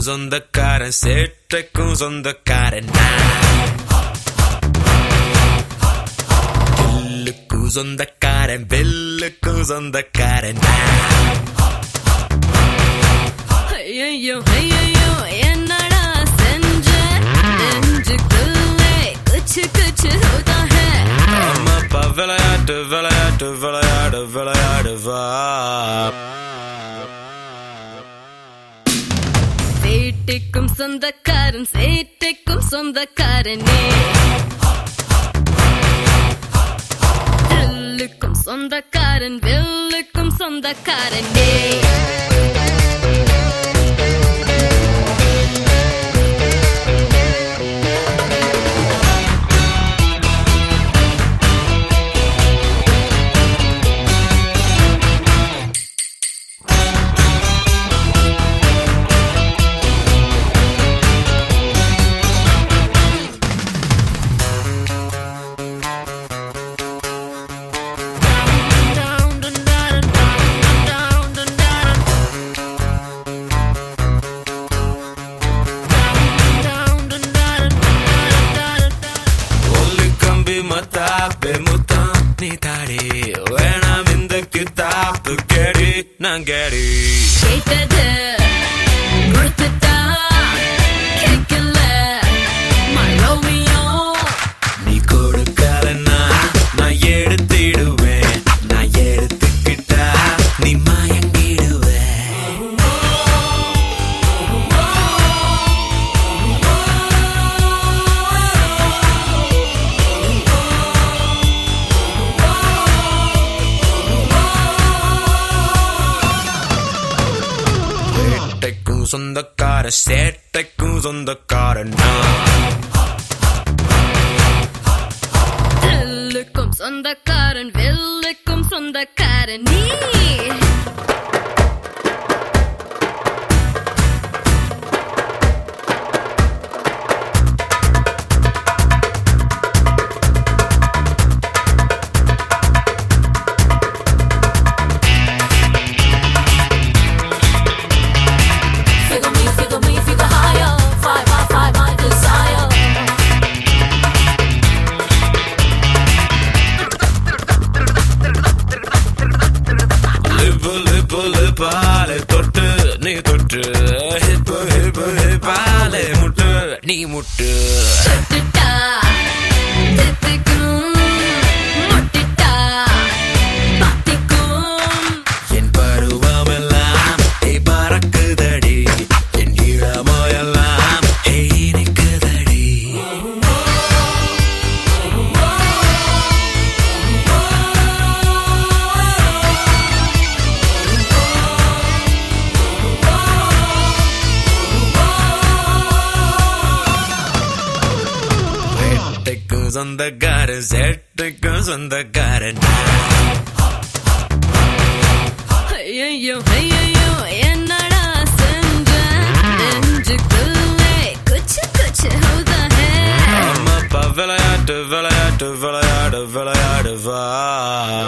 சொந்தக்காரன் சேட்டைக்கும் சொந்தக்காரன் வில்லுக்கும் சொந்தக்காரன் வெல்லுக்கும் சொந்தக்காரன் ஐயோ ஐயோ என்னடா செஞ்ச நெஞ்சுக்குள்ளே குச்சு குச்சு होता है அம்மா விளையாட்டு விளையாட்டு விளையாடு விளையாடு வா சேட்டைக்கும் சொந்தக்காரன் சேட்டைக்கும் சொந்தக்காரனே வில்லுக்கும் சொந்தக்காரன் வில்லுக்கும் சொந்தக்காரனே நீ தாடி வேணாம் இந்த கித்தாப்பு கேடி நான் கேடி கேட்டது கொடுத்துட்டா கேட்கல மழோமியோ நீ கொடுக்கலன்னா நான் எடுத்திடுவேன் நான் எடுத்துக்கிட்டா நீ மயங்கிடுவே சொந்தக்கார சேட்டைக்கும் சொந்தக்காரன் வில்லுக்கும் சொந்தக்காரன் வில்லுக்கும் சொந்தக்காரன் நீ பாலே தொட்டு நீ தொட்டு ஹிப்பு ஹிப்பு பாலே முட்டு நீ முட்டு தொட்டுட்டா தெத்துக்கும் முட்டிட்டா பத்திக்கும் என் பருவமெல்லாம் பறக்குதடி என் இளமையெல்லாம் இனிக்குதடி சொந்தக்காரன் சேட்டைக்கும் சொந்தக்காரன் ஐயோ ஐயோ என்னடா செஞ்ச நெஞ்சுக்குள்ளே குச்சு குச்சு होता है அம்மா விளையாட்டு விளையாட்டு விளையாடு விளையாடு வா